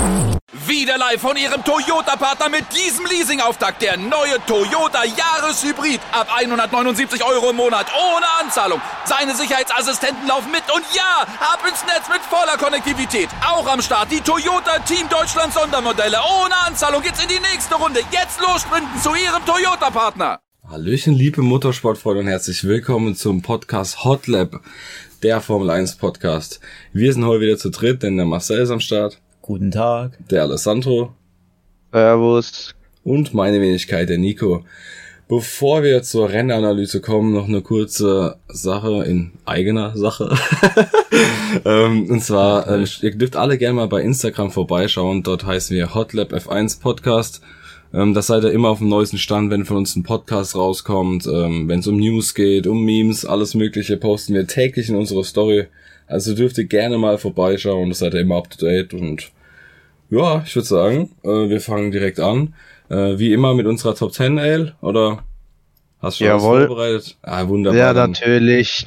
Wieder live von Ihrem Toyota-Partner mit diesem Leasing-Auftakt. Der neue Toyota Jahreshybrid. Ab 179 € im Monat. Ohne Anzahlung. Seine Sicherheitsassistenten laufen mit. Und ja, ab ins Netz mit voller Konnektivität. Auch am Start die Toyota Team Deutschland Sondermodelle. Ohne Anzahlung geht's in die nächste Runde. Jetzt los sprinten zu Ihrem Toyota-Partner. Hallöchen, liebe Motorsportfreunde und herzlich willkommen zum Podcast Hot Lap, der Formel 1 Podcast. Wir sind heute wieder zu dritt, denn der Marcel ist am Start. Guten Tag. Der Alessandro. Servus. Und meine Wenigkeit, der Nico. Bevor wir zur Rennanalyse kommen, noch eine kurze Sache in eigener Sache. Und zwar, ihr dürft alle gerne mal bei Instagram vorbeischauen. Dort heißen wir Hot Lap F1 Podcast. Das seid ihr immer auf dem neuesten Stand, wenn von uns ein Podcast rauskommt. Wenn es um News geht, um Memes, alles Mögliche, posten wir täglich in unserer Story. Also dürft ihr gerne mal vorbeischauen, das seid ihr immer up to date. Und ja, ich würde sagen, wir fangen direkt an. Wie immer mit unserer Top 10 Ale, oder hast du schon was vorbereitet? Ah, wunderbar. Ja, natürlich.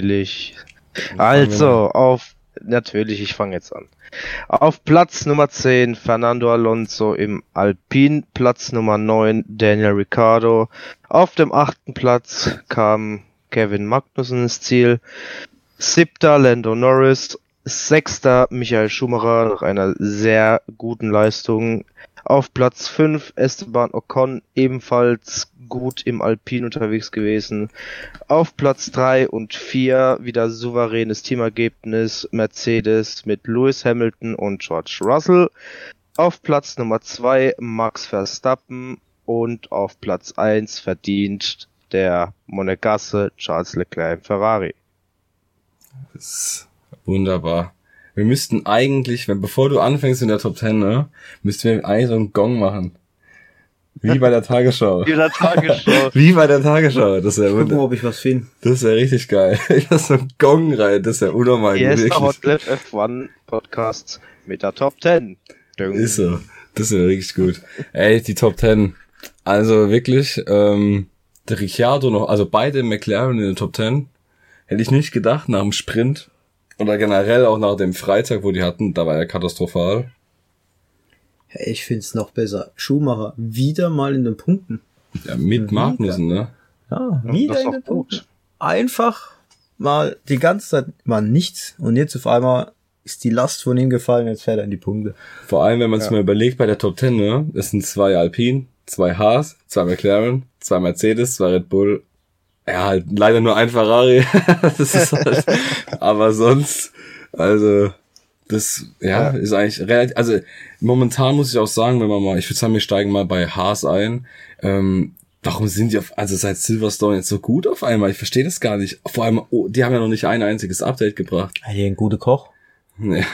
Also, ich fange jetzt an. Auf Platz Nummer 10 Fernando Alonso im Alpine, Platz Nummer 9 Daniel Ricciardo. Auf dem 8. Platz kam Kevin Magnussen ins Ziel. 7. Lando Norris, 6. Michael Schumacher nach einer sehr guten Leistung. Auf Platz 5 Esteban Ocon, ebenfalls gut im Alpine unterwegs gewesen. Auf Platz 3 und 4 wieder souveränes Teamergebnis Mercedes mit Lewis Hamilton und George Russell. Auf Platz Nummer 2 Max Verstappen und auf Platz 1 verdient der Monegasse Charles Leclerc im Ferrari. Das ist wunderbar. Wir müssten eigentlich, bevor du anfängst in der Top 10, ne, müssten wir eigentlich so einen Gong machen. Wie bei der Tagesschau. Wie bei der Tagesschau. Das wäre wunderbar. Gucken, ob ich was finde. Das wäre richtig geil. Das ist so ein Gong rein, das wäre unnormal. Hier ist der Hot Lap F1 Podcast mit der Top 10. Ist so. Das wäre richtig gut. Ey, die Top 10. Also wirklich, der Ricciardo noch, also beide McLaren in der Top 10. Hätte ich nicht gedacht, nach dem Sprint oder generell auch nach dem Freitag, wo die hatten, da war er katastrophal. Ich find's noch besser. Schumacher wieder mal in den Punkten. Ja, mit Magnussen, ne? Ja, wieder in den Punkten. Einfach mal die ganze Zeit mal nichts und jetzt auf einmal ist die Last von ihm gefallen, jetzt fährt er in die Punkte. Vor allem, wenn man sich mal überlegt, bei der Top 10, ne? Es sind 2 Alpine, 2 Haas, 2 McLaren, 2 Mercedes, 2 Red Bull. Ja, halt leider nur ein Ferrari. Das ist halt, aber sonst, also, das, ist eigentlich relativ, also, momentan muss ich auch sagen, ich würde sagen, wir steigen mal bei Haas ein. Warum sind die seit Silverstone jetzt so gut auf einmal? Ich verstehe das gar nicht. Vor allem, die haben ja noch nicht ein einziges Update gebracht. Hier ein guter Koch. Ja.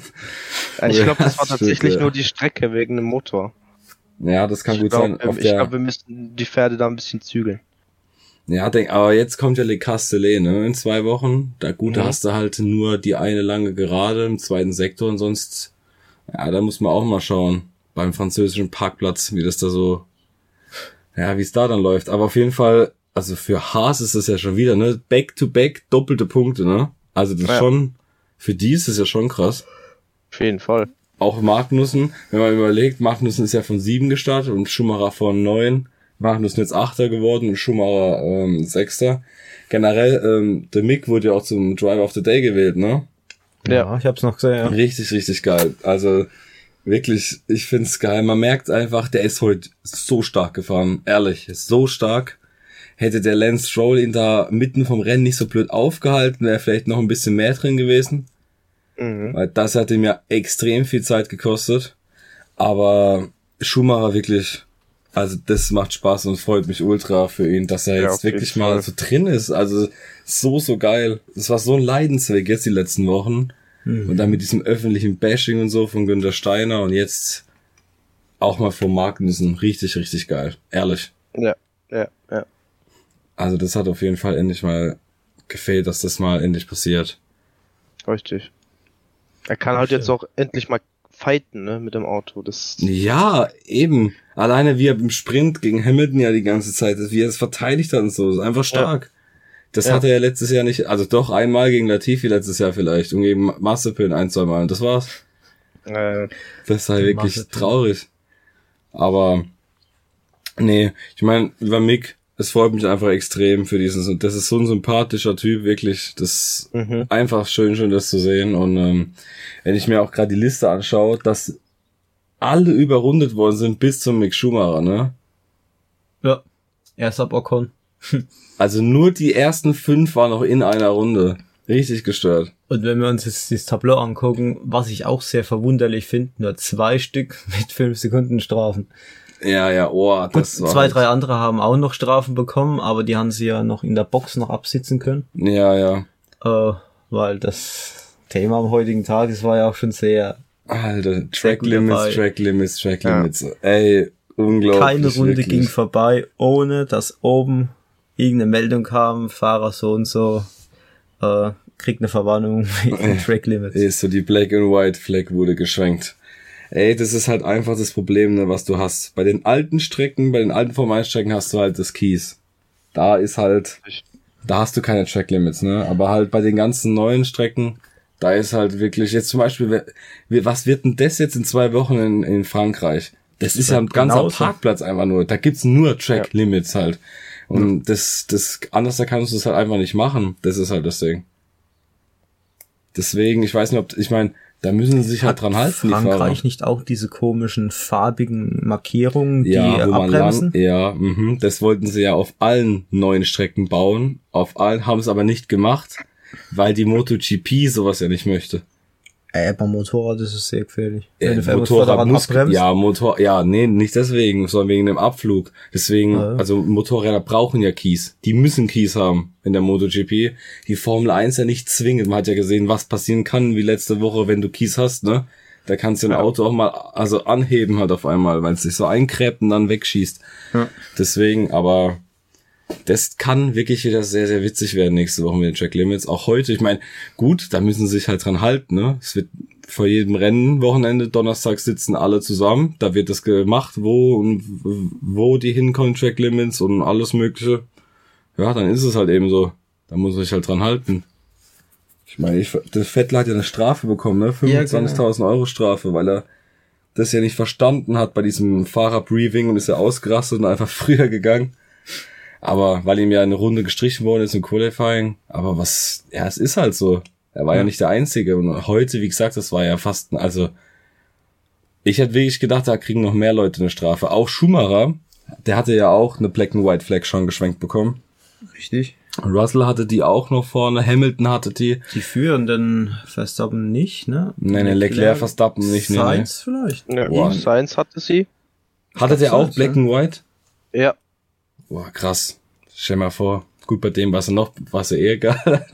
Ich glaube, das war tatsächlich nur die Strecke wegen dem Motor. Ja, das kann gut sein. Ich glaube, wir müssten die Pferde da ein bisschen zügeln. Ja, aber jetzt kommt ja Le Castellet, ne, in 2 Wochen. Da hast du halt nur die eine lange Gerade im zweiten Sektor und sonst, ja, da muss man auch mal schauen, beim französischen Parkplatz, wie das da so, ja, wie es da dann läuft. Aber auf jeden Fall, also für Haas ist das ja schon wieder, ne, Back-to-back, doppelte Punkte, ne. Also das ist schon, für die ist das ja schon krass. Auf jeden Fall. Auch Magnussen, wenn man überlegt, Magnussen ist ja von 7 gestartet und Schumacher von 9. Magnussen jetzt 8. geworden und Schumacher 6. Generell, der Mick wurde ja auch zum Driver of the Day gewählt, ne? Ja, ich hab's noch gesehen, ja. Richtig, richtig geil. Also wirklich, ich find's geil. Man merkt einfach, der ist heute so stark gefahren. Ehrlich, so stark. Hätte der Lance Stroll ihn da mitten vom Rennen nicht so blöd aufgehalten, wäre vielleicht noch ein bisschen mehr drin gewesen. Weil das hat ihm ja extrem viel Zeit gekostet. Aber Schumacher wirklich... Also das macht Spaß und freut mich ultra für ihn, dass er jetzt wirklich mal so drin ist. Also so geil. Das war so ein Leidensweg jetzt die letzten Wochen. Und dann mit diesem öffentlichen Bashing und so von Günther Steiner und jetzt auch mal von Magnussen. Richtig, richtig geil. Ehrlich. Ja. Also das hat auf jeden Fall endlich mal gefehlt, dass das mal endlich passiert. Richtig. Er kann halt jetzt auch endlich mal fighten, ne, mit dem Auto. Das ja, eben. Alleine wie er im Sprint gegen Hamilton ja die ganze Zeit, wie er es verteidigt hat und so, ist einfach stark. Das hatte er letztes Jahr nicht, also doch einmal gegen Latifi letztes Jahr vielleicht und gegen Mazepin 1-2 Mal und das war's. Das sei wirklich traurig. Aber, nee, ich meine, über Mick, es freut mich einfach extrem für diesen, das ist so ein sympathischer Typ, wirklich, das einfach schön, das zu sehen. Und wenn ich mir auch gerade die Liste anschaue, dass alle überrundet worden sind bis zum Mick Schumacher, ne? Ja, erst ab Ocon. Also nur die ersten 5 waren noch in einer Runde. Richtig gestört. Und wenn wir uns jetzt das Tableau angucken, was ich auch sehr verwunderlich finde, nur 2 Stück mit 5 Sekunden Strafen. Ja, das war 2, 3 andere haben auch noch Strafen bekommen, aber die haben sie ja noch in der Box noch absitzen können. Ja. Weil das Thema am heutigen Tag, das war ja auch schon sehr... Alter, Track Limits. Ja. Ey, unglaublich. Keine Runde wirklich. ging vorbei, ohne dass oben irgendeine Meldung kam, Fahrer so und so, kriegt eine Verwarnung wegen Track Limits. Ist so, die Black and White Flag wurde geschwenkt. Ey, das ist halt einfach das Problem, ne, was du hast. Bei den alten Strecken, bei den alten Formel-1-Strecken hast du halt das Kies. Da ist halt, da hast du keine Track Limits, ne, aber halt bei den ganzen neuen Strecken, da ist halt wirklich, jetzt zum Beispiel, was wird denn das jetzt in 2 Wochen in Frankreich? Das ist ja ein ganzer Parkplatz einfach nur. Da gibt's nur Track Limits halt. Und das, anders da kannst du es halt einfach nicht machen. Das ist halt das Ding. Deswegen, ich weiß nicht, ich meine, da müssen sie sich halt dran halten, Frankreich die Fahrer. nicht auch diese komischen farbigen Markierungen, die wo abbremsen? Das wollten sie ja auf allen neuen Strecken bauen. Auf allen, haben es aber nicht gemacht, weil die MotoGP sowas ja nicht möchte. Beim Motorrad ist es sehr gefährlich. Motorrad muss, nicht deswegen, sondern wegen dem Abflug. Deswegen, also Motorräder brauchen ja Kies. Die müssen Kies haben in der MotoGP. Die Formel 1 ja nicht zwingend. Man hat ja gesehen, was passieren kann, wie letzte Woche, wenn du Kies hast, ne? Da kannst du ein Auto auch mal, also anheben halt auf einmal, weil es sich so einkräbt und dann wegschießt. Ja. Deswegen, aber das kann wirklich wieder sehr, sehr witzig werden nächste Woche mit den Track Limits. Auch heute, ich meine, gut, da müssen sie sich halt dran halten, ne? Es wird vor jedem Rennen, Wochenende, Donnerstag sitzen alle zusammen. Da wird das gemacht, wo die hinkommen, Track Limits und alles Mögliche. Ja, dann ist es halt eben so. Da muss man sich halt dran halten. Ich meine, der Vettel hat ja eine Strafe bekommen, ne? 25.000 Euro Strafe, weil er das ja nicht verstanden hat bei diesem Fahrerbriefing und ist ja ausgerastet und einfach früher gegangen. Aber weil ihm ja eine Runde gestrichen worden ist im Qualifying, aber es ist halt so. Er war ja nicht der Einzige. Und heute, wie gesagt, das war ja fast, ich hätte wirklich gedacht, da kriegen noch mehr Leute eine Strafe. Auch Schumacher, der hatte ja auch eine Black and White Flag schon geschwenkt bekommen. Richtig. Russell hatte die auch noch vorne, Hamilton hatte die. Die führenden Verstappen nicht, ne? Nein, Leclerc Verstappen nicht. Sainz vielleicht. Ja, Sainz hatte sie. Hatte der auch Black and White? Ja. Boah, krass. Stell mal vor. Gut, bei dem war es egal.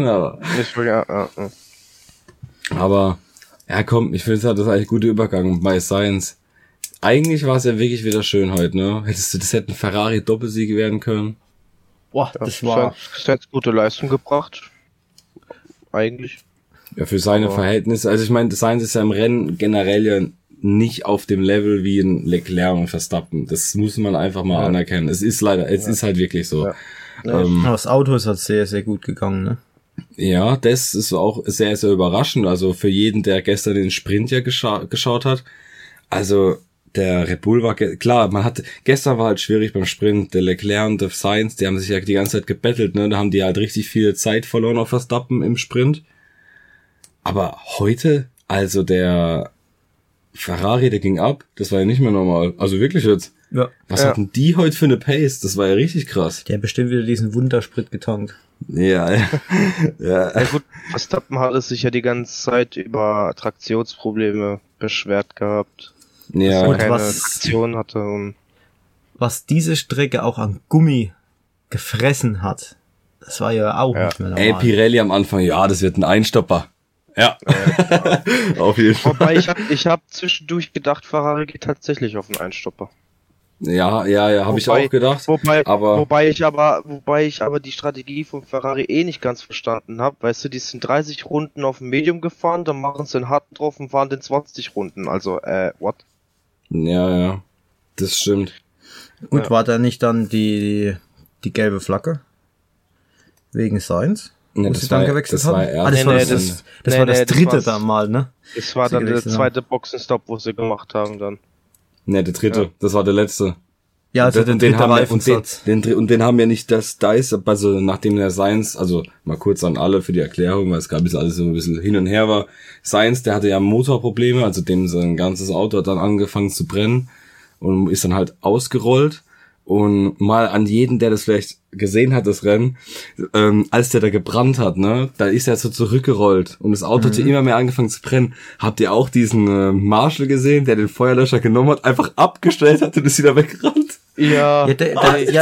Aber, ja komm, ich finde, das ist eigentlich ein guter Übergang bei Sainz. Eigentlich war es ja wirklich wieder schön heute, ne? Das hätte ein Ferrari-Doppelsieg werden können. Boah, das war... Sainz gute Leistung gebracht. Eigentlich. Ja, für seine Verhältnisse. Also ich meine, Sainz ist ja im Rennen generell ja nicht auf dem Level wie ein Leclerc und Verstappen. Das muss man einfach mal anerkennen. Es ist halt wirklich so. Ja. Das Auto ist halt sehr, sehr gut gegangen, ne? Ja, das ist auch sehr, sehr überraschend. Also für jeden, der gestern den Sprint ja geschaut hat. Also der Red Bull war, klar, gestern war halt schwierig beim Sprint. Der Leclerc und der Sainz, die haben sich ja die ganze Zeit gebettelt, ne? Da haben die halt richtig viel Zeit verloren auf Verstappen im Sprint. Aber heute, also der Ferrari, der ging ab. Das war ja nicht mehr normal. Also wirklich jetzt. Ja. Was hatten die heute für eine Pace? Das war ja richtig krass. Der hat bestimmt wieder diesen Wundersprit getankt. Ja. Ja gut, Verstappen hat es sich ja die ganze Zeit über Traktionsprobleme beschwert gehabt. Ja. Dass er keine Traktion hatte. Und was diese Strecke auch an Gummi gefressen hat, das war ja auch nicht mehr normal. Ey, Pirelli am Anfang, das wird ein Einstopper. Ja. Auf jeden Fall. Wobei ich hab zwischendurch gedacht, Ferrari geht tatsächlich auf einen Einstopper. Ja, habe ich auch gedacht. Wobei ich aber die Strategie von Ferrari nicht ganz verstanden habe. Weißt du, die sind 30 Runden auf dem Medium gefahren, dann machen sie den harten drauf und fahren den 20 Runden. Also, what? Ja, das stimmt. Gut, war da nicht dann die gelbe Flagge? Wegen Sainz? Ne, wo sie dann gewechselt haben? erst Das war das dritte dann mal, ne? Das war dann der zweite Boxenstopp, wo sie gemacht haben dann. Ne, der dritte. Das war der letzte. Ja, also den dritten Reifensatz. Und den haben ja nicht das Dice, also nachdem der Sainz, also mal kurz an alle für die Erklärung, weil es gab bis alles so ein bisschen hin und her war. Sainz, der hatte ja Motorprobleme, also dem sein ganzes Auto hat dann angefangen zu brennen und ist dann halt ausgerollt. Und mal an jeden, der das vielleicht gesehen hat, das Rennen, als der da gebrannt hat, ne, da ist er so zurückgerollt und das Auto hat immer mehr angefangen zu brennen. Habt ihr auch diesen Marshall gesehen, der den Feuerlöscher genommen hat, einfach abgestellt hat und ist wieder weggerannt? Ja, der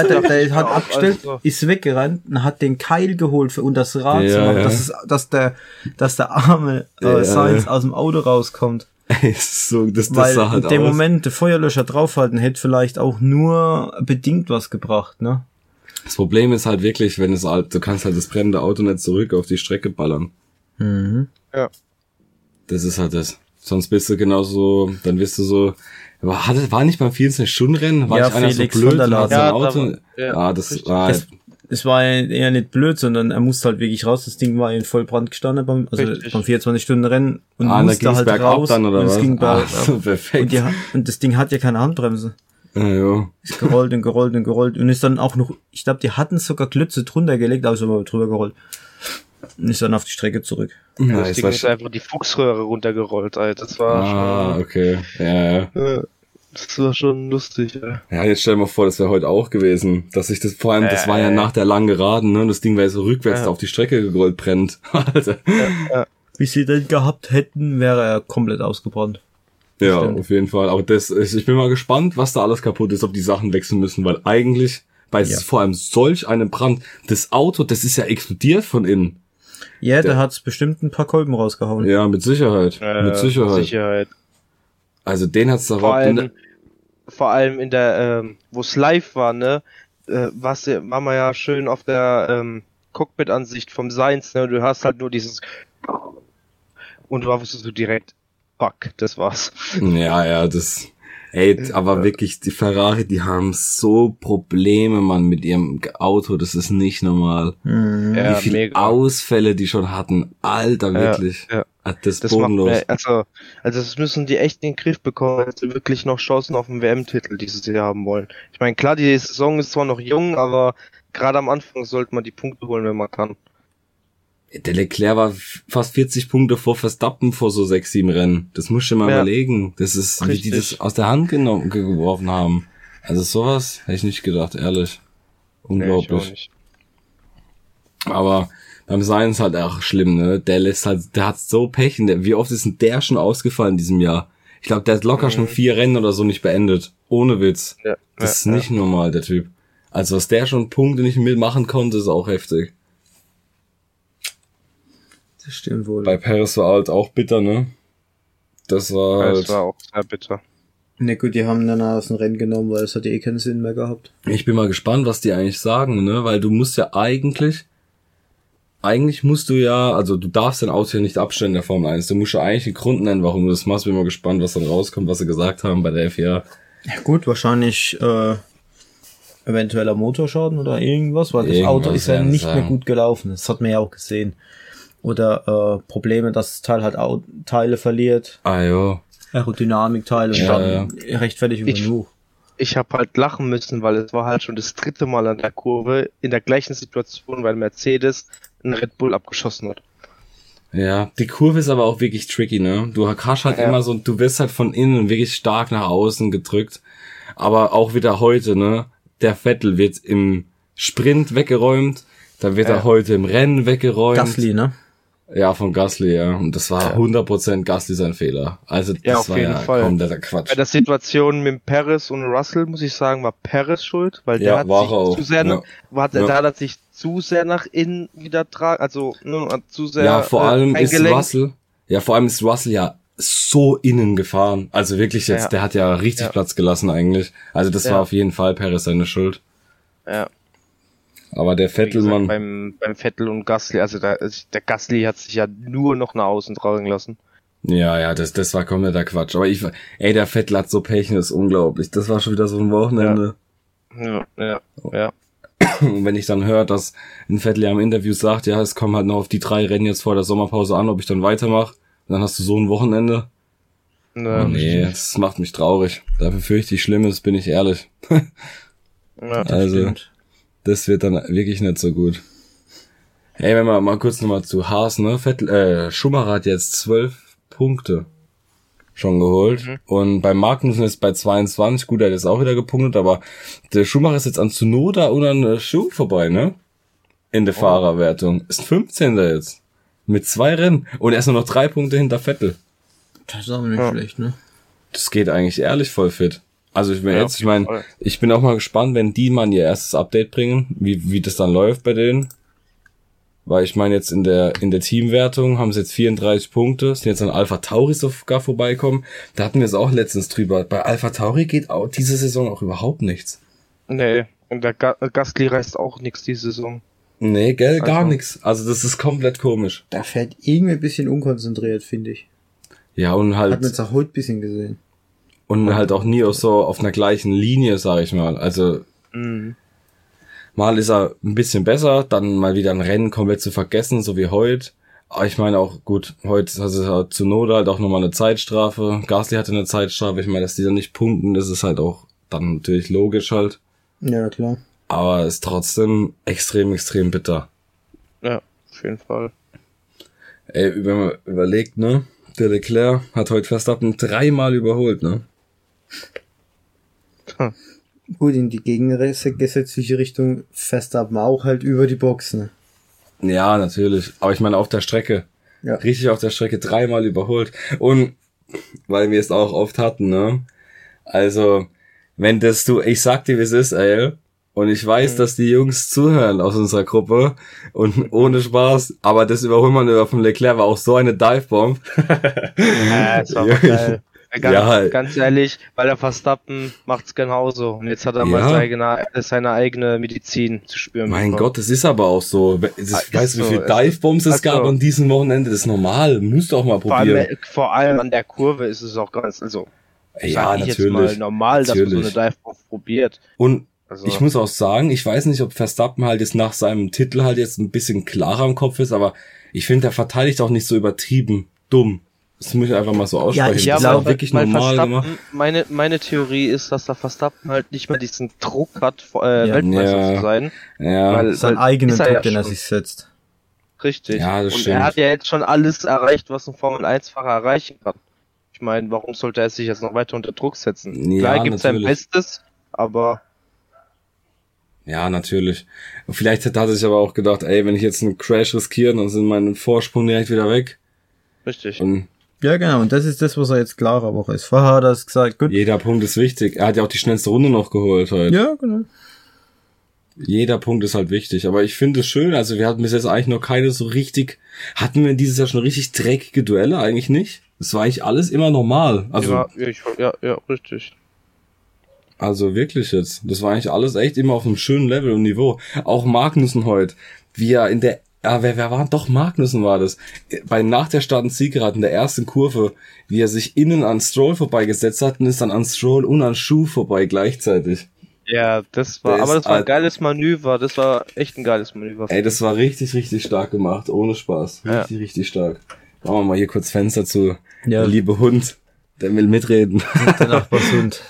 hat abgestellt, ist weggerannt und hat den Keil geholt für unter das Rad, dass der arme Sainz aus dem Auto rauskommt. Das sah halt in dem Moment der Feuerlöscher draufhalten hätte vielleicht auch nur bedingt was gebracht, ne? Das Problem ist halt wirklich, wenn es halt, du kannst halt das brennende Auto nicht zurück auf die Strecke ballern. Mhm. Ja. Das ist halt das. Sonst bist du genauso, dann wirst du so, war nicht beim 24-Stunden-Rennen? War ja, nicht einer Felix so blöd und hat sein Auto? das war es war eher nicht blöd, sondern er musste halt wirklich raus. Das Ding war in Vollbrand gestanden beim 24-Stunden-Rennen und musste halt raus. Dann, oder und was? Es ging bergab. So, perfekt. Und das Ding hat ja keine Handbremse. Ja. Ist gerollt und ist dann auch noch, ich glaube, die hatten sogar Klötze drunter gelegt, aber drüber gerollt. Und ist dann auf die Strecke zurück. Ja, das Ding ist einfach die Fuchsröhre runtergerollt, Alter. Das war schon, okay. Ja. Das war schon lustig, ja. Ja, jetzt stell dir mal vor, das wäre heute auch gewesen. Dass ich das, vor allem, das war ja nach der langen Geraden, ne? Und das Ding wäre so rückwärts auf die Strecke gerollt, brennt. Alter. Ja. Wie sie den gehabt hätten, wäre er komplett ausgebrannt. Ja, stimmt. Auf jeden Fall. Aber ich bin mal gespannt, was da alles kaputt ist, ob die Sachen wechseln müssen, weil eigentlich, vor allem solch einem Brand, das Auto, das ist ja explodiert von innen. Ja, da hat's bestimmt ein paar Kolben rausgehauen. Ja, mit Sicherheit. Mit Sicherheit. Also den hat's da vor allem in der, wo es live war, ne, war man ja schön auf der Cockpit-Ansicht vom Sainz, ne, du hast halt nur dieses und du warst so direkt, fuck, das war's. Ja, aber wirklich, die Ferrari, die haben so Probleme, Mann, mit ihrem Auto, das ist nicht normal. Ja, wie viele Ausfälle die schon hatten, Alter, wirklich. Ja. Das bodenlos. Also das müssen die echt in den Griff bekommen, wenn sie wirklich noch Chancen auf den WM-Titel dieses Jahr haben wollen. Ich meine, klar, die Saison ist zwar noch jung, aber gerade am Anfang sollte man die Punkte holen, wenn man kann. Der Leclerc war fast 40 Punkte vor Verstappen vor so 6-7 Rennen. Das musst du dir mal überlegen. Das ist, richtig. Wie die das aus der Hand geworfen haben. Also sowas hätte ich nicht gedacht, ehrlich. Unglaublich. Nee, ich auch nicht. Aber beim Sainz halt auch schlimm, ne? Der hat so Pech. Wie oft ist denn der schon ausgefallen in diesem Jahr? Ich glaube, der hat locker schon 4 Rennen oder so nicht beendet. Ohne Witz. Ja, das ist nicht normal, der Typ. Also, was der schon Punkte nicht mitmachen konnte, ist auch heftig. Das stimmt wohl. Bei Perez war halt auch bitter, ne? Das war halt... Das war auch sehr bitter. Ne, gut, die haben dann aus dem Rennen genommen, weil es hat ja keinen Sinn mehr gehabt. Ich bin mal gespannt, was die eigentlich sagen, ne? Weil du musst ja eigentlich musst du ja, also du darfst dein Auto ja nicht abstellen in der Formel 1. Du musst ja eigentlich einen Grund nennen, warum du das machst. Bin mal gespannt, was dann rauskommt, was sie gesagt haben bei der FIA. Ja gut, wahrscheinlich eventueller Motorschaden oder irgendwas, weil das Auto ist ja nicht mehr gut gelaufen. Das hat man ja auch gesehen. Oder Probleme, dass das Teil halt Teile verliert. Ah jo. Aerodynamikteile und dann rechtfertigt genug. Ich habe halt lachen müssen, weil es war halt schon das 3. Mal an der Kurve in der gleichen Situation, weil Mercedes einen Red Bull abgeschossen hat. Ja, die Kurve ist aber auch wirklich tricky, ne? Du hast halt immer so, du wirst halt von innen wirklich stark nach außen gedrückt. Aber auch wieder heute, ne? Der Vettel wird im Sprint weggeräumt, dann wird er heute im Rennen weggeräumt. Gasly, ne? Ja, von Gasly, ja. Und das war 100% Gasly sein Fehler. Also das auf jeden Fall. Kompletter Quatsch. Bei der Situation mit Perez und Russell, muss ich sagen, war Perez schuld, weil der hat sich zu sehr nach innen wieder zu sehr vor allem ist Russell ja so innen gefahren. Also wirklich jetzt, der hat ja richtig Platz gelassen eigentlich. Also das war auf jeden Fall Perez seine Schuld. Ja. Aber der Vettelmann... Beim Vettel und Gasly, also der Gasly hat sich ja nur noch nach außen tragen lassen. Ja, das war kompletter Quatsch. Aber der Vettel hat so Pech, das ist unglaublich. Das war schon wieder so ein Wochenende. Ja. Und wenn ich dann höre, dass ein Vettel ja im Interview sagt, ja, es kommen halt noch auf die 3 Rennen jetzt vor der Sommerpause an, ob ich dann weitermache, dann hast du so ein Wochenende. Ja, nee, das macht mich traurig. Da befürchte ich Schlimmes, bin ich ehrlich. Ja, also, stimmt. das wird dann wirklich nicht so gut. Hey, wenn wir mal kurz nochmal zu Haas, ne? Schumacher hat jetzt 12 Punkte schon geholt. Und bei Magnussen ist bei 22, gut, er hat jetzt auch wieder gepunktet, aber der Schumacher ist jetzt an Tsunoda und an Schuh vorbei, ne? In der Fahrerwertung. Ist 15. jetzt. Mit 2 Rennen. Und er ist nur noch 3 Punkte hinter Vettel. Das ist auch nicht schlecht, ne? Das geht eigentlich ehrlich voll fit. Also ich bin Ja, ich meine, ich bin auch mal gespannt, wenn die mal ihr erstes Update bringen, wie das dann läuft bei denen. Weil ich meine, jetzt in der Teamwertung haben sie jetzt 34 Punkte, sind jetzt an Alpha Tauri sogar vorbeikommen. Da hatten wir es auch letztens drüber. Bei Alpha Tauri geht auch diese Saison auch überhaupt nichts. Nee, und der Gasly reißt auch nichts diese Saison. Nee, gell, gar nichts. Also das ist komplett komisch. Da fährt irgendwie ein bisschen unkonzentriert, finde ich. Ja, und Hat man halt, jetzt auch heute ein bisschen gesehen. und halt auch nie so auf einer gleichen Linie, sag ich mal. Also, mal ist er ein bisschen besser, dann mal wieder ein Rennen komplett zu vergessen, so wie heute. Aber ich meine auch, gut, heute hat Tsunoda halt auch nochmal eine Zeitstrafe. Gasly hatte eine Zeitstrafe. Ich meine, dass die dann nicht punkten, das ist halt auch dann natürlich logisch halt. Ja, klar. Aber ist trotzdem extrem, extrem bitter. Ja, auf jeden Fall. Ey, wenn man überlegt, ne? Der Leclerc hat heute Verstappen 3-mal überholt, ne? Gut, in die gegengesetzliche Richtung Verstappen auch halt über die Box, ne? Ja, natürlich. Aber ich meine, auf der Strecke. Ja. Richtig auf der Strecke 3-mal überholt. Und, weil wir es auch oft hatten, ne? Also, wenn das ich sag dir, wie es ist, ey. Und ich weiß, dass die Jungs zuhören aus unserer Gruppe. Und ohne Spaß. Aber das Überholmanöver von Leclerc war auch so eine Divebomb. Ja, das war aber geil. Ja. Ganz ehrlich, weil der Verstappen macht's genauso. Und jetzt hat er mal seine eigene Medizin zu spüren. Mein Gott, das ist aber auch so. Ich weiß, wie viele Divebombs es gab an diesem Wochenende. Das ist normal. Musst du auch mal probieren. Vor allem an der Kurve ist es auch ganz, also, ja, ich natürlich. jetzt mal normal, dass man so eine Divebomb probiert. Und Also, ich muss auch sagen, ich weiß nicht, ob Verstappen halt jetzt nach seinem Titel halt jetzt ein bisschen klarer im Kopf ist, aber ich finde, er verteidigt auch nicht so übertrieben dumm. Das muss ich einfach mal so aussprechen. ich das ist glaube, auch wirklich normal gemacht. Meine Theorie ist, dass der Verstappen halt nicht mehr diesen Druck hat, Weltmeister zu sein. Ja, Weil Sein eigenen ist er Druck, ja den er schon. sich setzt. Richtig. Ja, das und stimmt. er hat ja jetzt schon alles erreicht, was ein Formel-1-Fahrer erreichen kann. Ich meine, warum sollte er sich jetzt noch weiter unter Druck setzen? Ja, Klar, er gibt sein natürlich. Bestes, aber Ja, natürlich. Und vielleicht hat er sich aber auch gedacht, ey, wenn ich jetzt einen Crash riskiere, dann sind meine Vorsprung direkt wieder weg. richtig. Und Ja, genau. Und das ist das, was er jetzt klarer Woche ist. Vorher hat er es gesagt, gut. jeder Punkt ist wichtig. Er hat ja auch die schnellste Runde noch geholt heute. Ja, genau. Jeder Punkt ist halt wichtig. Aber ich finde es schön, also wir hatten bis jetzt eigentlich noch keine so richtig, hatten wir dieses Jahr schon richtig dreckige Duelle? Eigentlich nicht. Es war eigentlich alles immer normal. Also, ja, richtig. also wirklich jetzt. Das war eigentlich alles echt immer auf einem schönen Level und Niveau. Auch Magnussen heute, wie er in der, wer war? Doch, Magnussen war das. Nach der Start- und Zielgerade in der ersten Kurve, wie er sich innen an Stroll vorbeigesetzt hat und ist dann an Stroll und an Schuh vorbei gleichzeitig. Ja, das war ein geiles Manöver. Das war echt ein geiles Manöver. Ey, das war richtig, richtig stark gemacht. Ohne Spaß. Richtig, richtig stark. Machen wir mal hier kurz Fenster zu. Ja. Der liebe Hund, der will mitreden. Der Nachbarshund.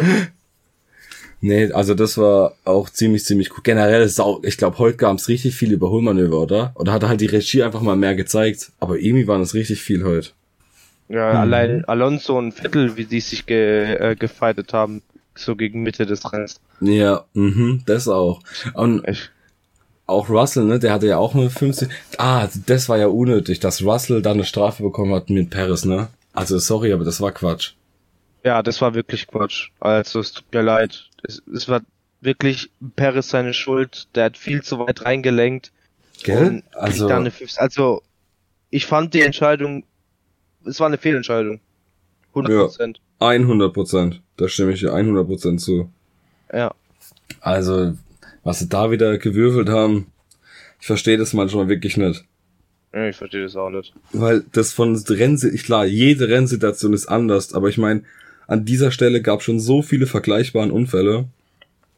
Nee, also das war auch ziemlich, ziemlich cool. Generell ist es auch, ich glaube, heute gab es richtig viele Überholmanöver, oder? Oder hat halt die Regie einfach mal mehr gezeigt. Aber irgendwie waren es richtig viel heute. Ja, allein Alonso und Vettel, wie die sich gefightet haben, so gegen Mitte des Rennens. Ja, das auch. Und Echt. auch Russell, ne, der hatte ja auch nur 15. Das war ja unnötig, dass Russell dann eine Strafe bekommen hat mit Perez, ne? Also sorry, aber das war Quatsch. Ja, das war wirklich Quatsch. Also es tut mir leid. Es war wirklich Perez seine Schuld. Der hat viel zu weit reingelenkt. Gell? Also ich fand die Entscheidung, es war eine Fehlentscheidung. 100%. 100%. Da stimme ich dir 100% zu. Ja. Also, was sie da wieder gewürfelt haben, ich verstehe das manchmal wirklich nicht. Ja, ich verstehe das auch nicht. Weil das von klar, jede Rennsituation ist anders, aber ich meine, an dieser Stelle gab schon so viele vergleichbare Unfälle.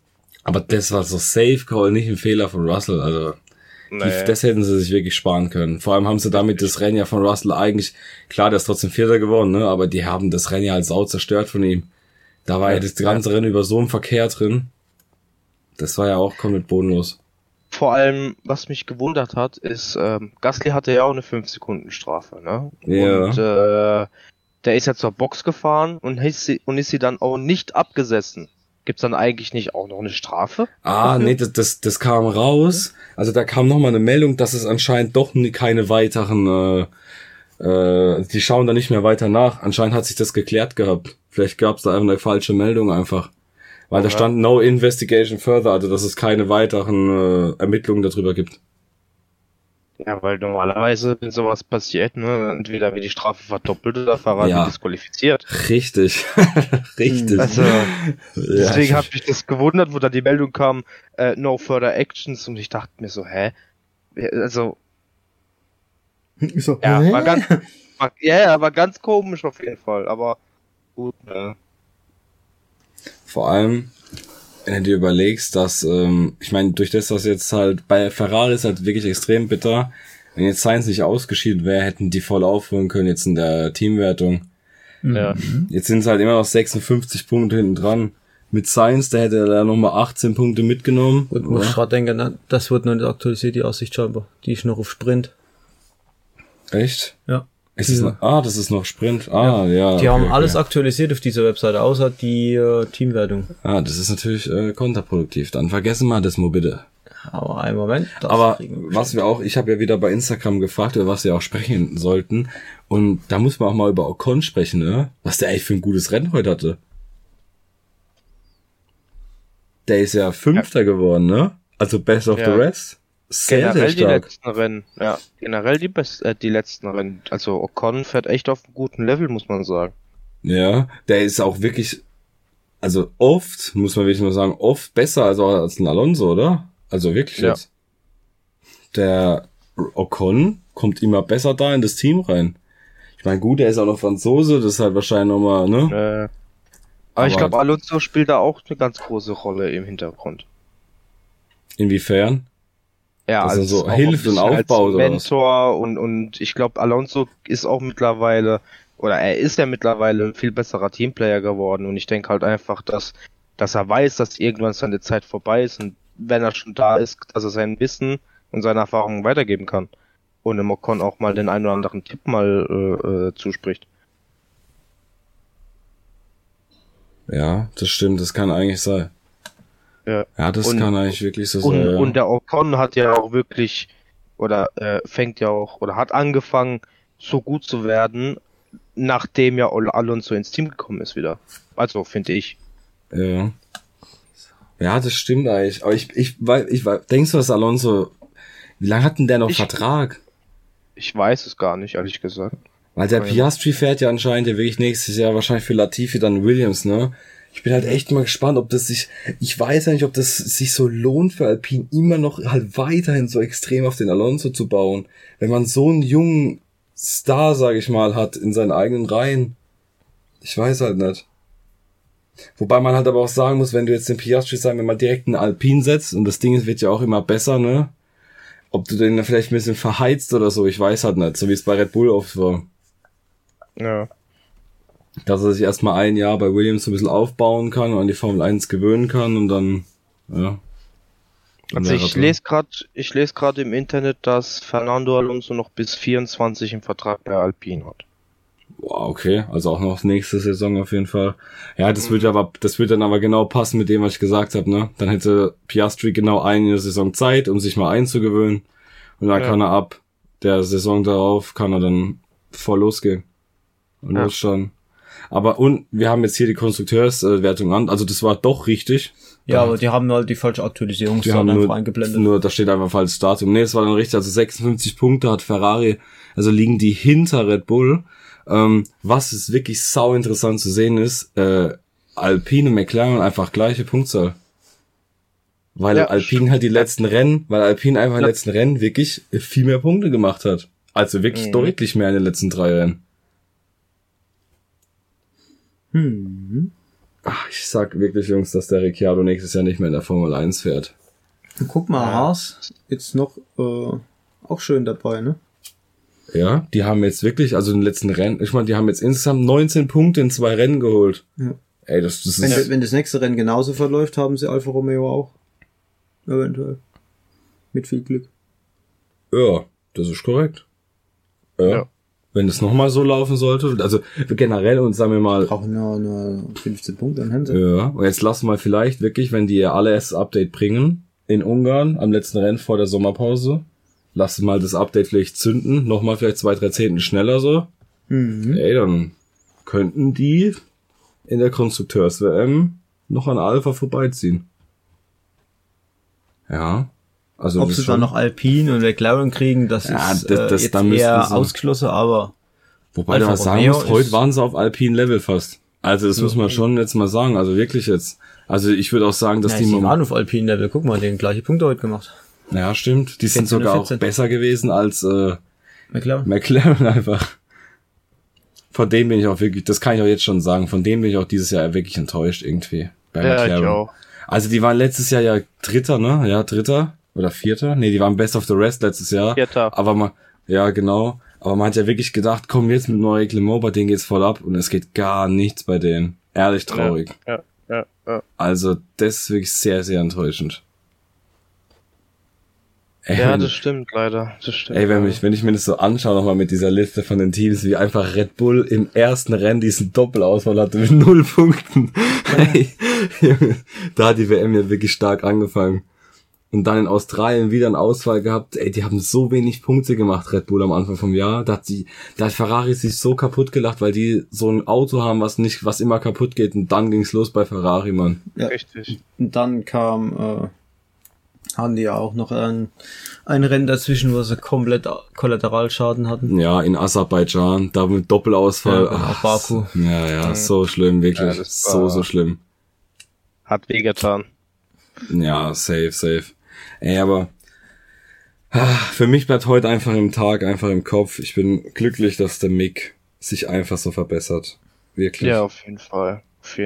Aber das war so Safe Call, nicht ein Fehler von Russell, also das hätten sie sich wirklich sparen können. Vor allem haben sie damit das Rennen ja von Russell eigentlich, klar, der ist trotzdem Vierter geworden, ne, aber die haben das Rennen ja als Sau zerstört von ihm. Da war ja das ganze Rennen über so einen Verkehr drin. Das war ja auch komplett bodenlos. Vor allem, was mich gewundert hat, ist, Gasly hatte ja auch eine 5-Sekunden-Strafe, ne? Ja. Und der ist ja zur Box gefahren und ist sie dann auch nicht abgesessen. Gibt's dann eigentlich nicht auch noch eine Strafe? Nee, das kam raus. Also da kam nochmal eine Meldung, dass es anscheinend doch keine weiteren, die schauen da nicht mehr weiter nach. Anscheinend hat sich das geklärt gehabt. Vielleicht gab's da einfach eine falsche Meldung einfach. Weil da stand no investigation further, also dass es keine weiteren Ermittlungen darüber gibt. Ja, weil normalerweise, wenn sowas passiert, ne, entweder wird die Strafe verdoppelt oder Fahrer wird disqualifiziert. Richtig. Richtig. Also, deswegen hat mich das gewundert, wo da die Meldung kam, no further actions, und ich dachte mir so, also, so, ja, war ganz komisch auf jeden Fall, aber gut, ne. Vor allem, wenn du dir überlegst, dass, ich meine, durch das, was jetzt halt bei Ferrari ist halt wirklich extrem bitter. Wenn jetzt Sainz nicht ausgeschieden wäre, hätten die voll aufholen können jetzt in der Teamwertung. Ja. Jetzt sind es halt immer noch 56 Punkte hinten dran. Mit Sainz, da hätte er da nochmal 18 Punkte mitgenommen. Und muss gerade denken, das wird noch nicht aktualisiert, die Aussicht scheinbar. Die ist noch auf Sprint. Echt? Ja. Das ist noch Sprint. Ja. Die haben alles aktualisiert auf dieser Webseite, außer die Teamwertung. Das ist natürlich kontraproduktiv. Dann vergessen wir das mal bitte. Aber einen Moment. Aber ich habe ja wieder bei Instagram gefragt, über was wir auch sprechen sollten. Und da muss man auch mal über Ocon sprechen, ne? Was der eigentlich für ein gutes Rennen heute hatte. Der ist ja Fünfter geworden, ne? Also best of the rest. Sehr, generell sehr stark. die letzten Rennen, generell die letzten Rennen. Also Ocon fährt echt auf einem guten Level, muss man sagen. Ja, der ist auch wirklich, also oft, muss man wirklich mal sagen, oft besser als ein Alonso, oder? Also wirklich jetzt. Der Ocon kommt immer besser da in das Team rein. Ich meine, gut, der ist auch noch Franzose, das ist halt wahrscheinlich nochmal, ne? Aber ich glaube, Alonso spielt da auch eine ganz große Rolle im Hintergrund. Inwiefern? Ja, dass also so hilft und aufbaut als Mentor und ich glaube, Alonso ist auch mittlerweile, oder er ist ja mittlerweile ein viel besserer Teamplayer geworden, und ich denke halt einfach, dass er weiß, dass irgendwann seine Zeit vorbei ist, und wenn er schon da ist, dass er sein Wissen und seine Erfahrungen weitergeben kann und im Ocon auch mal den einen oder anderen Tipp mal zuspricht. Ja, das stimmt, das kann eigentlich sein. Ja, das kann eigentlich wirklich so sein. Ja. Und der Ocon hat ja auch wirklich, hat angefangen, so gut zu werden, nachdem ja Alonso ins Team gekommen ist wieder. Also, finde ich. Ja. Ja, das stimmt eigentlich. Aber ich denkst du, dass Alonso, wie lange hat denn der noch Vertrag? Ich weiß es gar nicht, ehrlich gesagt. Weil der Piastri fährt ja anscheinend ja wirklich nächstes Jahr wahrscheinlich für Latifi dann Williams, ne? Ich bin halt echt mal gespannt, ich weiß ja nicht, ob das sich so lohnt für Alpine, immer noch halt weiterhin so extrem auf den Alonso zu bauen. Wenn man so einen jungen Star, sag ich mal, hat in seinen eigenen Reihen. Ich weiß halt nicht. Wobei man halt aber auch sagen muss, wenn du jetzt den Piastri, sagen wir mal, direkt einen Alpine setzt, und das Ding wird ja auch immer besser, ne? Ob du den vielleicht ein bisschen verheizt oder so, ich weiß halt nicht, so wie es bei Red Bull oft war. Ja. Dass er sich erstmal ein Jahr bei Williams so ein bisschen aufbauen kann und an die Formel 1 gewöhnen kann und dann, ja. Also ich lese gerade im Internet, dass Fernando Alonso noch bis 24 im Vertrag bei Alpine hat. Wow, okay, also auch noch nächste Saison auf jeden Fall. Ja, das wird dann aber genau passen mit dem, was ich gesagt habe, ne? Dann hätte Piastri genau eine Saison Zeit, um sich mal einzugewöhnen, und dann kann er ab der Saison darauf, kann er dann voll losgehen und losstarten. Und wir haben jetzt hier die Konstrukteurswertung an, also das war doch richtig. Ja, aber die haben halt die falsche Aktualisierungszahl einfach eingeblendet. Nur, da steht einfach falsches Datum. Nee, das war dann richtig, also 56 Punkte hat Ferrari, also liegen die hinter Red Bull. Was ist wirklich sau interessant zu sehen ist, Alpine und McLaren einfach gleiche Punktzahl. Weil Alpine halt die letzten Rennen, wirklich viel mehr Punkte gemacht hat. Also wirklich deutlich mehr in den letzten 3 Rennen. Ich sag wirklich, Jungs, dass der Ricciardo nächstes Jahr nicht mehr in der Formel 1 fährt. Guck mal, Haas jetzt noch auch schön dabei, ne? Ja, die haben jetzt wirklich, also in den letzten Rennen, ich meine, die haben jetzt insgesamt 19 Punkte in 2 Rennen geholt. Ja. Ey, das ist... Wenn das nächste Rennen genauso verläuft, haben sie Alfa Romeo auch. Eventuell. Mit viel Glück. Ja, das ist korrekt. Ja. Wenn es nochmal so laufen sollte, also generell und sagen wir mal... Brauchen nur 15 Punkte an Händen. Ja, und jetzt lassen wir vielleicht wirklich, wenn die ihr allererstes Update bringen, in Ungarn, am letzten Rennen vor der Sommerpause, lassen mal das Update vielleicht zünden, nochmal vielleicht 2-3 Zehnten schneller so. Ey, dann könnten die in der Konstrukteurs-WM noch an Alpha vorbeiziehen. Ja. Also ob sie dann noch Alpine und McLaren kriegen, das ist jetzt eher ausgeschlossen, aber... Wobei du was sagen musst, heute waren sie auf Alpine-Level fast. Also das muss man schon jetzt mal sagen, also wirklich jetzt. Also ich würde auch sagen, dass die waren auf Alpine-Level, guck mal, den gleiche Punkte heute gemacht. Ja, stimmt. Die sind sogar auch besser gewesen als McLaren einfach. Von dem bin ich auch wirklich, das kann ich auch jetzt schon sagen, von dem bin ich auch dieses Jahr wirklich enttäuscht irgendwie. Bei McLaren. Ich auch. Also die waren letztes Jahr ja Dritter, ne? Ja, Dritter. Oder Vierter? Nee, die waren Best of the Rest letztes Jahr. Vierter. Aber man, ja, genau. Aber man hat ja wirklich gedacht, komm jetzt mit neuen Reglement, bei denen geht's voll ab und es geht gar nichts bei denen. Ehrlich traurig. Ja. Also, das ist wirklich sehr, sehr enttäuschend. Ey, ja, das stimmt leider. Das stimmt. Ey, wenn ich mir das so anschaue, nochmal mit dieser Liste von den Teams, wie einfach Red Bull im ersten Rennen diesen Doppelausfall hatte mit 0 Punkten. Ey, da hat die WM ja wirklich stark angefangen. Und dann in Australien wieder einen Ausfall gehabt. Ey, die haben so wenig Punkte gemacht, Red Bull am Anfang vom Jahr. Da hat Ferrari sich so kaputt gelacht, weil die so ein Auto haben, was immer kaputt geht. Und dann ging's los bei Ferrari, Mann. Ja, richtig. Und dann haben die ja auch noch ein Rennen dazwischen, wo sie komplett Kollateralschaden hatten. Ja, in Aserbaidschan, da mit Doppelausfall. Ja, ach, Baku. Ja, so schlimm, wirklich. Ja, so schlimm. Hat wehgetan. Ja, safe. Ey, aber für mich bleibt heute einfach im Kopf. Ich bin glücklich, dass der Mick sich einfach so verbessert. Wirklich. Ja, auf jeden Fall.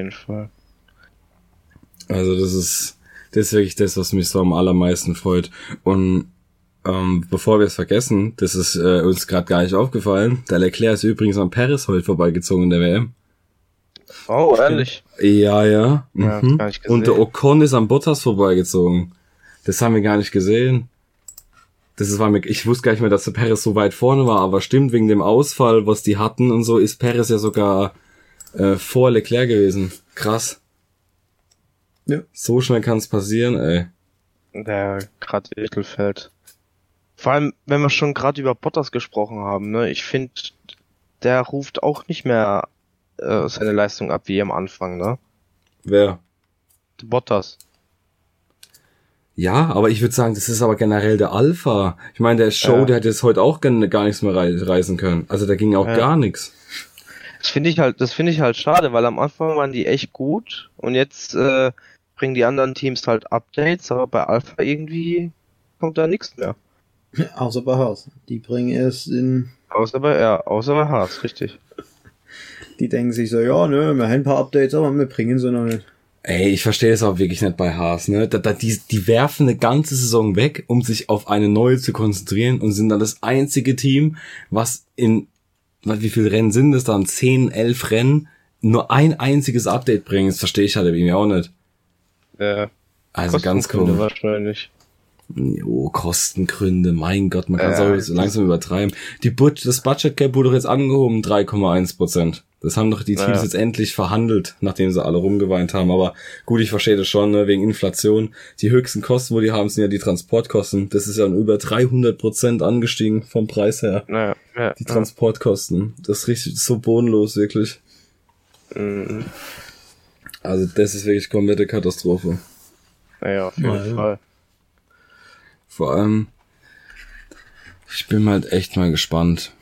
Also das ist wirklich das, was mich so am allermeisten freut. Und bevor wir es vergessen, das ist uns gerade gar nicht aufgefallen, der Leclerc ist übrigens an Perez heute vorbeigezogen in der WM. Oh, ehrlich? Ja. Mhm. Gar nicht gesehen. Und der Ocon ist an Bottas vorbeigezogen. Das haben wir gar nicht gesehen. Ich wusste gar nicht mehr, dass der Perez so weit vorne war, aber stimmt, wegen dem Ausfall, was die hatten und so, ist Perez ja sogar vor Leclerc gewesen. Krass. Ja. So schnell kann es passieren, ey. Der gerade Mittelfeld. Vor allem, wenn wir schon gerade über Bottas gesprochen haben, ne, ich finde, der ruft auch nicht mehr seine Leistung ab wie am Anfang, ne? Wer? Bottas. Ja, aber ich würde sagen, das ist aber generell der Alpha. Ich meine, der Show, der hat jetzt heute auch gar nichts mehr reißen können. Also da ging auch gar nichts. Das finde ich halt schade, weil am Anfang waren die echt gut und jetzt bringen die anderen Teams halt Updates, aber bei Alpha irgendwie kommt da nichts mehr. Außer bei Haas. Die bringen es in... Außer bei Haas, richtig. Die denken sich so, ja, ne, wir haben ein paar Updates, aber wir bringen sie noch nicht. Ey, ich verstehe es auch wirklich nicht bei Haas, ne? Die werfen eine ganze Saison weg, um sich auf eine neue zu konzentrieren und sind dann das einzige Team, was wie viele Rennen sind es dann? 10, 11 Rennen, nur ein einziges Update bringen. Das verstehe ich halt irgendwie auch nicht. Ja. Also ganz komisch. Wahrscheinlich. Jo, Kostengründe, mein Gott, man kann es auch so langsam übertreiben. Das Budget Cap wurde doch jetzt angehoben, 3,1%. Das haben doch die Teams jetzt endlich verhandelt, nachdem sie alle rumgeweint haben. Aber gut, ich verstehe das schon, ne, wegen Inflation. Die höchsten Kosten, wo die haben, sind ja die Transportkosten. Das ist ja über 300% angestiegen vom Preis her. Die Transportkosten. Das ist richtig so bodenlos, wirklich. Mhm. Also das ist wirklich komplette Katastrophe. Ja, auf jeden Fall. Vor allem, ich bin halt echt mal gespannt.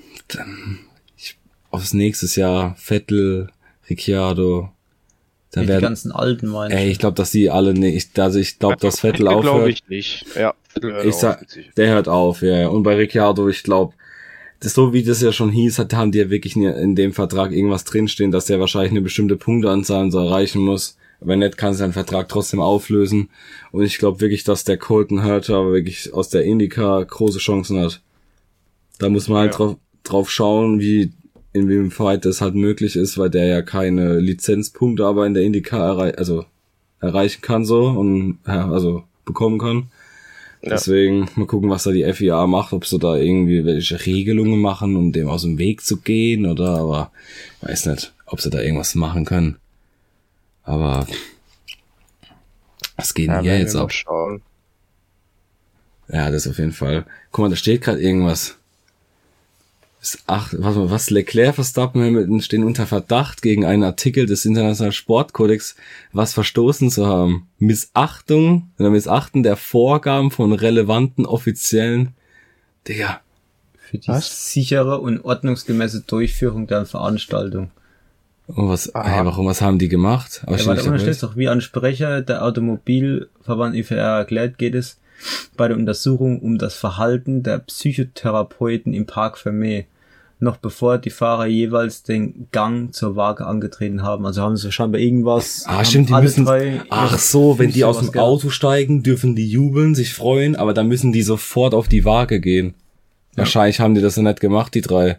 Aufs nächstes Jahr, Vettel, Ricciardo. Die ganzen Alten meinen. Ey, ich glaube, dass die alle nicht, also ich glaube, dass Vettel aufhört. Glaube ich nicht. Ja, der hört auf, ja. Und bei Ricciardo, ich glaube, so wie das ja schon hieß, haben die ja wirklich in dem Vertrag irgendwas drinstehen, dass der wahrscheinlich eine bestimmte Punkteanzahl so erreichen muss. Wenn nicht, kann seinen Vertrag trotzdem auflösen. Und ich glaube wirklich, dass der Colton Herta wirklich aus der IndyCar große Chancen hat. Da muss man halt drauf schauen, in welchem Fight das halt möglich ist, weil der ja keine Lizenzpunkte aber in der IndyCar erreichen kann so und bekommen kann. Ja. Deswegen mal gucken, was da die FIA macht, ob sie da irgendwie welche Regelungen machen, um dem aus dem Weg zu gehen oder, aber weiß nicht, ob sie da irgendwas machen können. Aber was geht denn hier jetzt ab? Schauen. Ja, das auf jeden Fall. Guck mal, da steht gerade irgendwas. Was Leclerc, Verstappen, Hamilton stehen unter Verdacht gegen einen Artikel des Internationalen Sportkodex, was verstoßen zu haben. Missachten der Vorgaben von relevanten offiziellen, Digga. Für die sichere und ordnungsgemäße Durchführung der Veranstaltung. Und was haben die gemacht? Aber da steht doch, wie ein Sprecher der Automobilverband IVR erklärt, geht es bei der Untersuchung um das Verhalten der Psychotherapeuten im Parc Fermé, noch bevor die Fahrer jeweils den Gang zur Waage angetreten haben. Also haben sie scheinbar irgendwas. Stimmt, die müssen, wenn die aus dem Auto steigen, dürfen die jubeln, sich freuen, aber dann müssen die sofort auf die Waage gehen. Ja. Wahrscheinlich haben die das so nicht gemacht, die 3.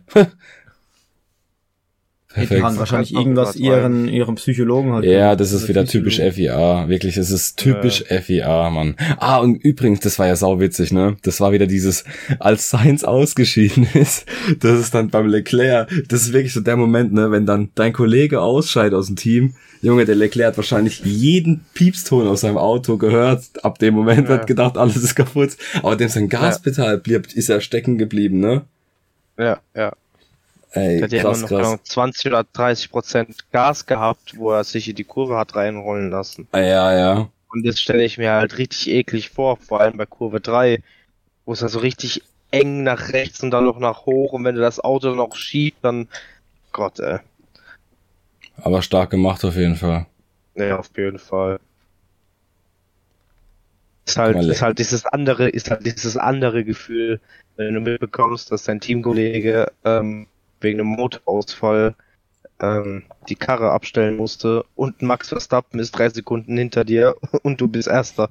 Die haben wahrscheinlich irgendwas ihren Psychologen halt. Ja, das ist wieder typisch FIA. Wirklich, es ist typisch FIA, Mann. Und übrigens, das war ja sauwitzig, ne? Das war wieder dieses, als Sainz ausgeschieden ist, das ist dann beim Leclerc, das ist wirklich so der Moment, ne? Wenn dann dein Kollege ausscheidet aus dem Team, Junge, der Leclerc hat wahrscheinlich jeden Piepston aus seinem Auto gehört. Ab dem Moment wird gedacht, alles ist kaputt. Aber dem sein Gaspedal ist er stecken geblieben, ne? Ja. Ey, der hat immer noch 20 oder 30% Gas gehabt, wo er sich in die Kurve hat reinrollen lassen. Ja. Und das stelle ich mir halt richtig eklig vor, vor allem bei Kurve 3, wo es dann so richtig eng nach rechts und dann noch nach hoch und wenn du das Auto noch schiebt, dann Gott, ey. Aber stark gemacht auf jeden Fall. Ja, auf jeden Fall. Ist halt dieses andere Gefühl, wenn du mitbekommst, dass dein Teamkollege wegen einem Motorausfall die Karre abstellen musste und Max Verstappen ist 3 Sekunden hinter dir und du bist Erster.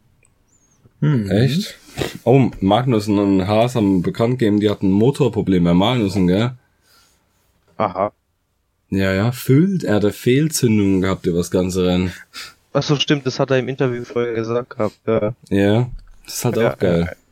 Echt? Oh, Magnussen und Haas haben bekannt gegeben, die hatten ein Motorproblem bei Magnussen, gell? Aha. Ja, er hatte Fehlzündungen gehabt über das ganze Rennen. Ach so, stimmt, das hat er im Interview vorher gesagt gehabt. Ja, das ist halt auch geil. Ja.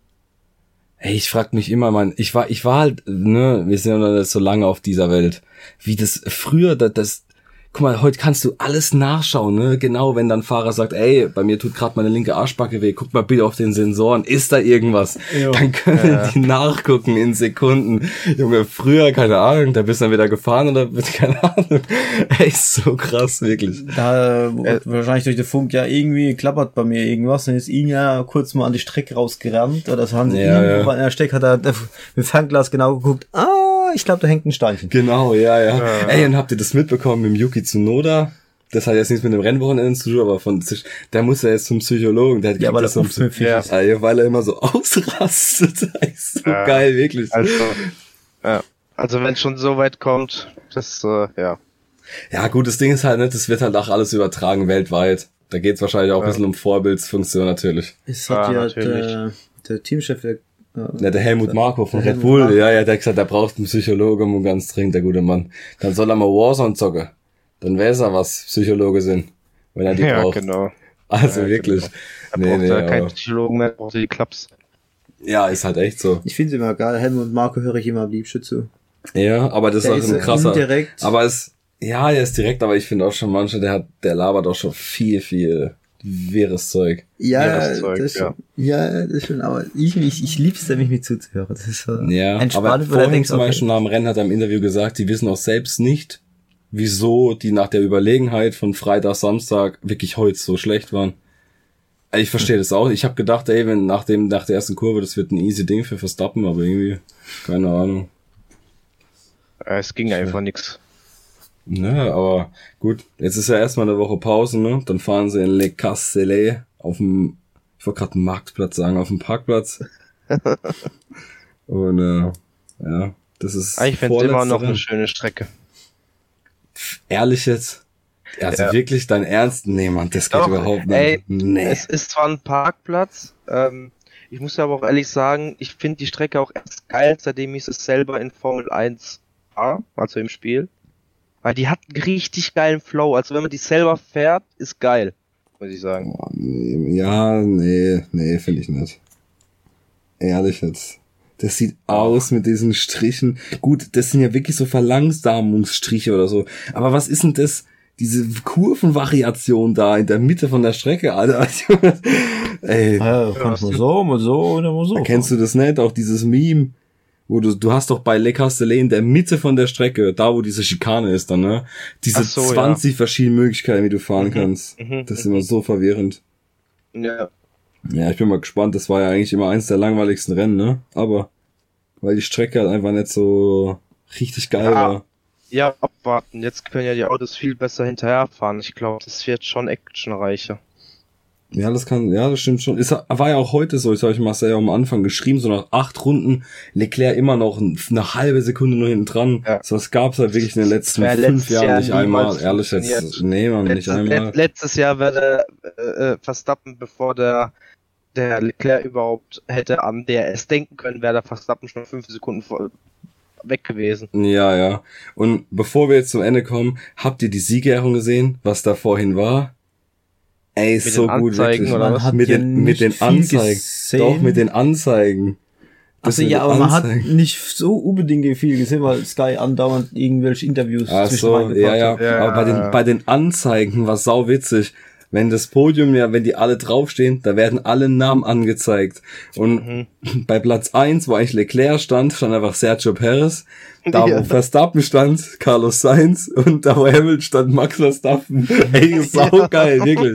Ey, ich frag mich immer, Mann, ich war halt, ne, wir sind ja noch nicht so lange auf dieser Welt, wie das früher, guck mal, heute kannst du alles nachschauen, ne, genau, wenn dann ein Fahrer sagt, ey, bei mir tut gerade meine linke Arschbacke weh, guck mal bitte auf den Sensoren, ist da irgendwas? Jo. Dann können die nachgucken in Sekunden. Junge, früher, keine Ahnung, da bist du dann wieder gefahren oder, keine Ahnung. Ey, so krass, wirklich. Da wahrscheinlich durch den Funk, ja, irgendwie klappert bei mir irgendwas, dann ist ihn ja kurz mal an die Strecke rausgerannt, oder das haben sie irgendwo an der Strecke, hat er mit Fernglas genau geguckt, ich glaube, da hängt ein Steinchen. Genau, ja. Ey, und habt ihr das mitbekommen mit dem Yuki Tsunoda? Das hat jetzt nichts mit dem Rennwochenende zu tun, aber der muss ja jetzt zum Psychologen. Der hat weil er weil er immer so ausrastet. Das ist so geil, wirklich. Also wenn es schon so weit kommt, das, ja. Ja, gut, das Ding ist halt, ne, das wird halt auch alles übertragen weltweit. Da geht's wahrscheinlich auch ein bisschen um Vorbildsfunktion natürlich. Es hat der Teamchef, der Helmut Marko von Red Bull, der hat gesagt, der braucht einen Psychologen und ganz dringend, der gute Mann. Dann soll er mal Warzone zocken. Dann weiß er, was Psychologe sind, wenn er die braucht. Genau. Also wirklich. Genau. Er braucht keinen Psychologen mehr, braucht die Klaps. Ja, ist halt echt so. Ich finde es immer geil, Helmut Marko höre ich immer am liebsten zu. Ja, aber das ist auch ein krasser. Indirekt. Aber er ist direkt, aber ich finde auch schon manche, der labert auch schon viel wirres Zeug. Ja, das schon, aber ich lieb's nämlich mit zuzuhören. Das ist so entspannt, aber vorhin zum Beispiel nach dem Rennen hat er im Interview gesagt, sie wissen auch selbst nicht, wieso die nach der Überlegenheit von Freitag, Samstag wirklich heute so schlecht waren. Ich verstehe das auch. Ich habe gedacht, ey, wenn nach der ersten Kurve, das wird ein easy Ding für Verstappen, aber irgendwie, keine Ahnung. Es ging einfach nix. Ne, aber gut, jetzt ist ja erstmal eine Woche Pause, ne? Dann fahren sie in Le Castellet auf dem, ich wollte gerade einen Marktplatz sagen, auf dem Parkplatz. Und Ja, das ist. Ich finde es immer noch eine schöne Strecke. Ehrlich jetzt? Also wirklich dein Ernst? Nee, Mann, das geht überhaupt nicht. Ey, nee. Es ist zwar ein Parkplatz, ich muss aber auch ehrlich sagen, ich finde die Strecke auch erst geil, seitdem ich es selber in Formel 1 war, also im Spiel. Weil die hat einen richtig geilen Flow, also wenn man die selber fährt, ist geil, muss ich sagen. Oh, nee, finde ich nicht. Ehrlich jetzt. Das sieht aus mit diesen Strichen. Gut, das sind ja wirklich so Verlangsamungsstriche oder so. Aber was ist denn das? Diese Kurvenvariation da in der Mitte von der Strecke, Alter. Ey. Ja, kannst mal so, mal so oder mal so. Kennst du das nicht? Auch dieses Meme, wo du hast doch bei Le Castellet in der Mitte von der Strecke, da wo diese Schikane ist dann, ne? Diese 20 verschiedene Möglichkeiten, wie du fahren kannst. Das ist immer so verwirrend. Ja. Ja, ich bin mal gespannt. Das war ja eigentlich immer eins der langweiligsten Rennen, ne? Aber weil die Strecke halt einfach nicht so richtig geil war. Ja, abwarten. Jetzt können ja die Autos viel besser hinterherfahren. Ich glaube, das wird schon actionreicher. Ja, das stimmt schon. War ja auch heute so, das habe ich Marcel ja am Anfang geschrieben, so nach 8 Runden Leclerc immer noch eine halbe Sekunde nur hinten dran. Ja. So was gab's halt wirklich in den letzten 5 Jahren nicht einmal. Ehrlich jetzt, nee, man, nicht einmal. Letztes Jahr wäre Verstappen, bevor der Leclerc überhaupt hätte am DRS denken können, wäre der Verstappen schon 5 Sekunden weg gewesen. Ja. Und bevor wir jetzt zum Ende kommen, habt ihr die Siegerehrung gesehen, was da vorhin war? Ey, ist so gut, wirklich. Mit den Anzeigen. Doch, mit den Anzeigen. Also ja, aber man hat nicht so unbedingt viel gesehen, weil Sky andauernd irgendwelche Interviews zwischen ja. Aber bei den Anzeigen war sau witzig. Wenn das Podium, wenn die alle draufstehen, da werden alle Namen angezeigt. Und bei Platz 1, wo eigentlich Leclerc stand einfach Sergio Perez. Da, wo Verstappen stand, Carlos Sainz. Und da, wo Hamilton stand, Max Verstappen. Ey, saugeil, wirklich.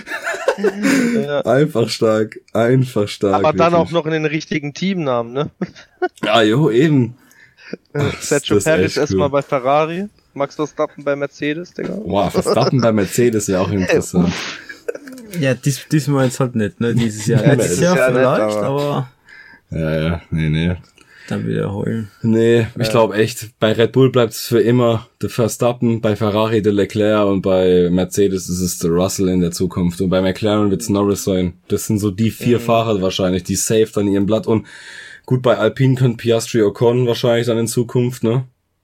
Ja. Einfach stark. Aber wirklich. Dann auch noch in den richtigen Teamnamen, ne? Ja, eben. Sergio Perez erstmal bei Ferrari. Max Verstappen bei Mercedes, Digga. Wow, Verstappen bei Mercedes ist ja auch interessant. Ja, diesmal jetzt halt nicht, ne? Dieses Jahr. Letztes Jahr vielleicht, aber. Ja, nee. Dann wieder heulen. Nee, ich glaube echt, bei Red Bull bleibt es für immer der Verstappen, bei Ferrari der Leclerc und bei Mercedes ist es der Russell in der Zukunft. Und bei McLaren wird es Norris sein. Das sind so die 4 Fahrer wahrscheinlich, die safe dann ihrem Blatt. Und gut, bei Alpine können Piastri, Ocon wahrscheinlich dann in Zukunft, ne?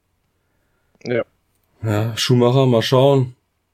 Ja, Schumacher, mal schauen.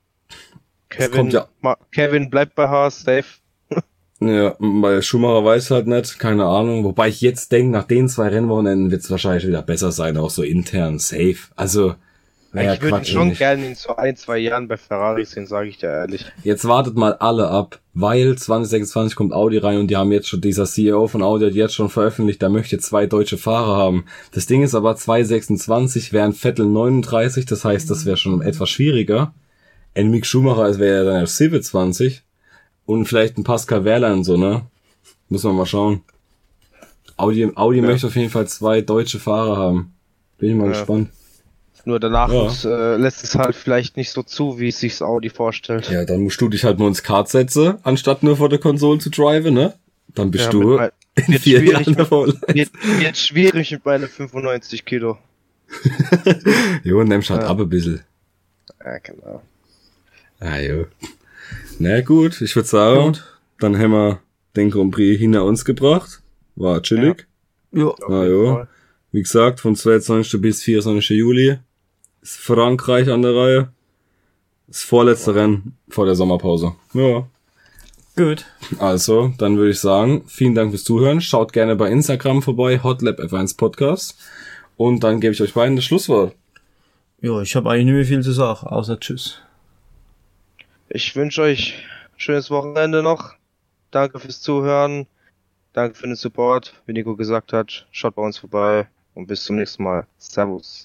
Kevin bleibt bei Haas, safe. Ja, bei Schumacher weiß halt nicht, keine Ahnung. Wobei ich jetzt denke, nach den 2 Rennwochenenden wird es wahrscheinlich wieder besser sein, auch so intern, safe. Also, ich würde schon gerne in so 1-2 Jahren bei Ferrari sehen, sage ich dir ehrlich. Jetzt wartet mal alle ab, weil 2026 kommt Audi rein und die haben jetzt schon, dieser CEO von Audi hat jetzt schon veröffentlicht, der möchte 2 deutsche Fahrer haben. Das Ding ist aber 2026 wären Vettel 39, das heißt, das wäre schon etwas schwieriger. Ein Mick Schumacher wäre ja dann erst 27 und vielleicht ein Pascal Wehrlein und so, ne? Muss man mal schauen. Audi möchte auf jeden Fall 2 deutsche Fahrer haben. Bin ich mal gespannt. Nur danach lässt es halt vielleicht nicht so zu, wie es sich Audi vorstellt. Ja, dann musst du dich halt nur ins Kart setzen, anstatt nur vor der Konsole zu driven, ne? Dann bist du in 4 Jahren wird schwierig mit meinen 95 Kilo. Jo, nimmst halt ab ein bisschen. Ja, genau. Ah, jo. Na gut, ich würde sagen, dann haben wir den Grand Prix hinter uns gebracht. War chillig. Ja. Ah, jo. Wie gesagt, vom 22. bis 24. Juli ist Frankreich an der Reihe. Das vorletzte Rennen vor der Sommerpause. Ja. Gut. Also, dann würde ich sagen, vielen Dank fürs Zuhören. Schaut gerne bei Instagram vorbei, Hotlap F1 Podcast. Und dann gebe ich euch beiden das Schlusswort. Ja, ich habe eigentlich nicht mehr viel zu sagen, außer Tschüss. Ich wünsche euch ein schönes Wochenende noch. Danke fürs Zuhören. Danke für den Support. Wie Nico gesagt hat, schaut bei uns vorbei. Und bis zum nächsten Mal. Servus.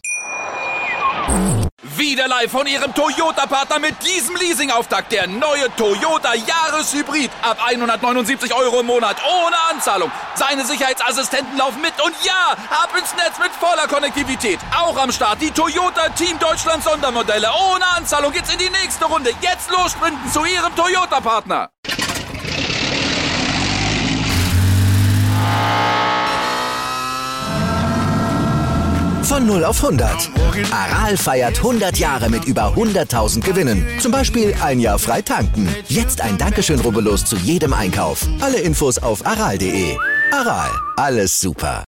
Wieder live von Ihrem Toyota-Partner mit diesem Leasing-Auftakt. Der neue Toyota Jahreshybrid. Ab 179 € im Monat. Ohne Anzahlung. Seine Sicherheitsassistenten laufen mit. Und ja, ab ins Netz mit voller Konnektivität. Auch am Start die Toyota Team Deutschland Sondermodelle. Ohne Anzahlung geht's in die nächste Runde. Jetzt los sprinten zu Ihrem Toyota-Partner. Von 0 auf 100. Aral feiert 100 Jahre mit über 100.000 Gewinnen. Zum Beispiel ein Jahr frei tanken. Jetzt ein Dankeschön, rubbellos zu jedem Einkauf. Alle Infos auf aral.de. Aral, alles super.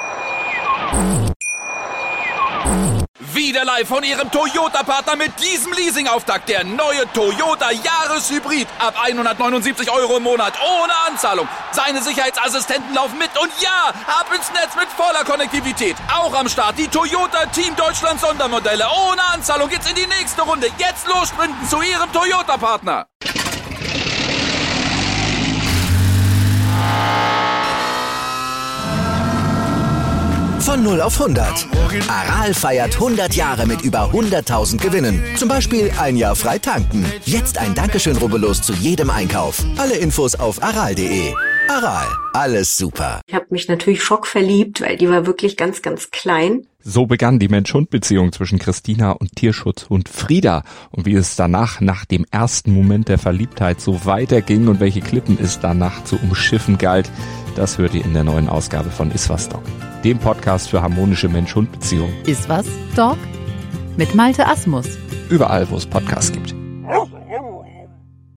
Wieder live von Ihrem Toyota-Partner mit diesem Leasing-Auftakt. Der neue Toyota Jahreshybrid. Ab 179 € im Monat. Ohne Anzahlung. Seine Sicherheitsassistenten laufen mit. Und ja, ab ins Netz mit voller Konnektivität. Auch am Start die Toyota Team Deutschland Sondermodelle. Ohne Anzahlung geht's in die nächste Runde. Jetzt los sprinten zu Ihrem Toyota-Partner. Von 0 auf 100. Aral feiert 100 Jahre mit über 100.000 Gewinnen. Zum Beispiel ein Jahr frei tanken. Jetzt ein Dankeschön, rubbellos zu jedem Einkauf. Alle Infos auf aral.de. Aral, alles super. Ich habe mich natürlich schockverliebt, weil die war wirklich ganz, ganz klein. So begann die Mensch-Hund-Beziehung zwischen Christina und Tierschutzhund Frieda. Und wie es danach, nach dem ersten Moment der Verliebtheit, so weiterging und welche Klippen es danach zu umschiffen galt, das hört ihr in der neuen Ausgabe von Iswas Dog, dem Podcast für harmonische Mensch-Hund-Beziehungen. Iswas Dog mit Malte Asmus. Überall, wo es Podcasts gibt.